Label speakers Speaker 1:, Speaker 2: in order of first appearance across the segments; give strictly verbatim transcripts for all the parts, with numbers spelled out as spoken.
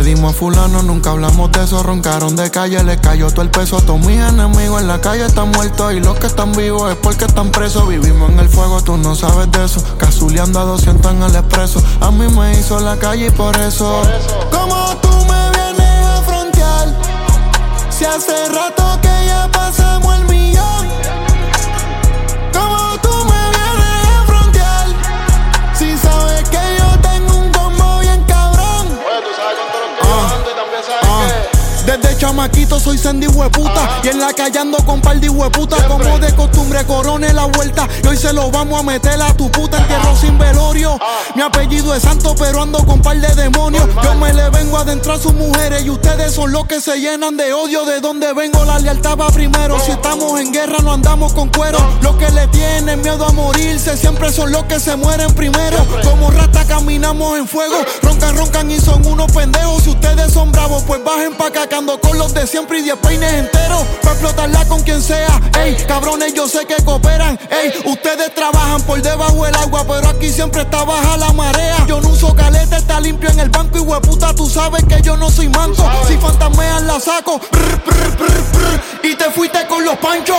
Speaker 1: le dimos a fulano, nunca hablamos de eso. Roncaron de calle, le cayó todo el peso. Todos mis enemigos en la calle están muertos y los que están vivos es porque están presos. Vivimos en el fuego, tú no sabes de eso. Cazuleando a doscientos en el expreso. A mí me hizo la calle y por eso, por eso.
Speaker 2: ¿Cómo tú me vienes a frontear? Si hace rato que ya pasamos el millón. ¿Cómo tú me vienes a frontear? Si sabes que yo tengo un combo bien cabrón.
Speaker 3: Oye, tú sabes con todo lo que yo ando y también sabes
Speaker 2: Ah.
Speaker 3: que
Speaker 2: Desde chamaquito soy sendi hueputa.
Speaker 3: Ajá.
Speaker 2: Y en la calle ando con par de hueputa.
Speaker 3: Siempre.
Speaker 2: Como de costumbre corone la vuelta. Y hoy se lo vamos a meter a tu puta. Entierro sin velorio.
Speaker 3: Ah.
Speaker 2: Mi apellido es santo pero ando con par de demonios.
Speaker 3: Normal.
Speaker 2: Yo me le vengo a adentrar a sus mujeres. Y ustedes son los que se llenan de odio. De donde vengo la lealtad va primero. Si estamos en guerra no andamos con cuero. Los que le tienen miedo a morirse siempre son los que se mueren primero.
Speaker 3: Siempre.
Speaker 2: Como rata caminamos en fuego. Roncan, roncan y son unos pendejos. Si ustedes son bravos pues bajen pa' acá que ando con los de siempre y diez peines enteros. Pa' explotarla con quien sea. Ey, cabrones yo sé que cooperan. Ey, ustedes trabajan por debajo del agua, pero aquí siempre está baja la marea. Yo no uso caleta, está limpio en el banco. Y hueputa, tú sabes que yo no soy manco. Si fantasmean la saco. Brr, brr, brr, brr, y te fuiste con los panchos.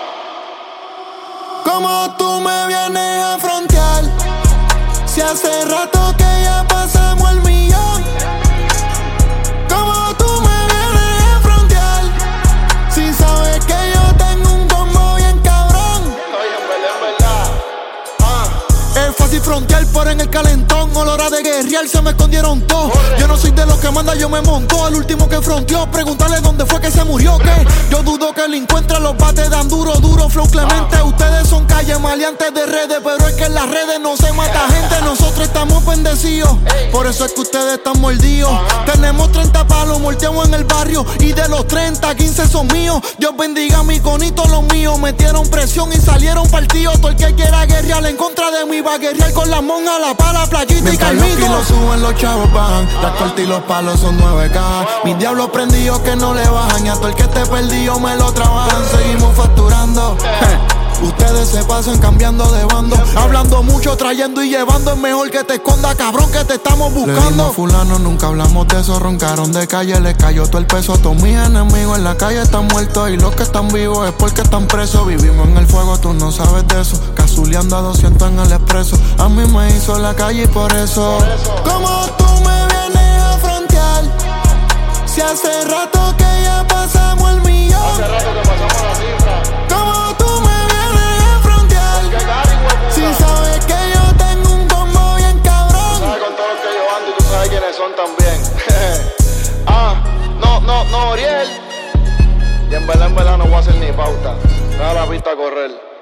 Speaker 2: ¿Cómo tú me vienes a frontear? Si hace rato que ya pasamos el millón. ¿Cómo tú me vienes a frontear? Si sabes que yo tengo un combo bien cabrón.
Speaker 3: oye, en verdad, en verdad. Ah.
Speaker 2: Es fácil frontear, pero en el calentón, a la hora de guerrear se me escondieron todos. Yo no soy de los que manda, yo me monto. El último que fronteó, preguntarle dónde fue que se murió, ¿qué? Yo dudo que lo encuentre, los bates dan duro, duro, flow clemente. Ustedes son calle maleantes de redes, pero es que en las redes no se mata gente. Nosotros estamos bendecidos, por eso es que ustedes están mordidos. Tenemos treinta palos, morteamos en el barrio. Y de los treinta, quince son míos. Dios bendiga a mi conito, los míos. Metieron presión y salieron partidos. Todo el que quiera guerrear en contra de mí va a guerrear con la monja, la pala, playita y
Speaker 1: mientras los
Speaker 2: calmito.
Speaker 1: kilos suben, los chavos bajan. Las cortas y los palos son nueve cajas. Mis diablos prendidos que no le bajan. Y a todo el que esté perdido me lo trabajan. Seguimos facturando. Ustedes se pasan cambiando de bando. Hablando mucho, trayendo y llevando. Es mejor que te esconda, cabrón, que te estamos Le dimos buscando. a fulano, nunca hablamos de eso. Roncaron de calle, le cayó todo el peso. Todos mis enemigos en la calle están muertos y los que están vivos es porque están presos. Vivimos en el fuego, tú no sabes de eso. Cazuleando a doscientos en el expreso. A mí me hizo la calle y por eso,
Speaker 2: ¿Cómo tú me vienes a frontear? Si hace rato que ya pasamos el millón.
Speaker 3: Hace rato que pasamos la cifra.
Speaker 2: ¿Cómo tú me vienes a frontear?
Speaker 3: ¿Qué cari, hueputa?
Speaker 2: Si sabes que yo tengo un combo bien cabrón.
Speaker 3: Sabes con todo lo que yo ando y tú sabes quiénes son también. Ah, no, no, no, Oriel. Y en verdad, en verdad no voy a hacer ni pauta. Deja la pista a correr.